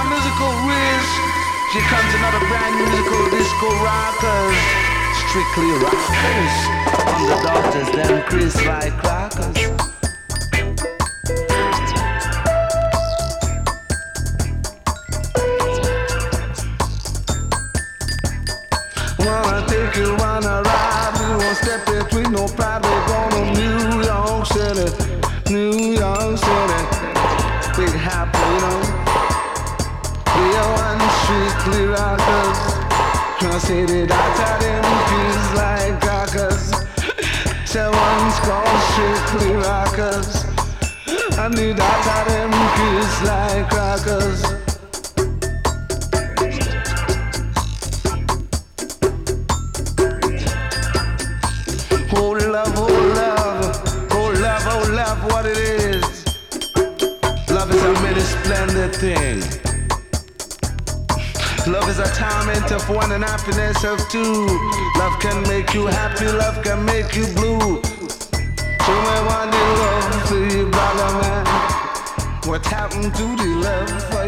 my musical wish. Here comes another brand new musical disco rockers. Strictly rockers. On the daughters, them crisp like crackers. Wanna take you on a ride, we won't step it with no pride. We're going to New York City, New York City. Big happy, you know. We are one strictly rockers. Can't say the doctor them feels like crackers. Tell one's called strictly rockers. And the doctor them feels like crackers. Oh love, oh love, oh love, oh love, what it is. Love is a many splendid thing. Love is a torment of one and happiness of two. Love can make you happy, love can make you blue. Show me one the love for you, brother man. What happened to the love for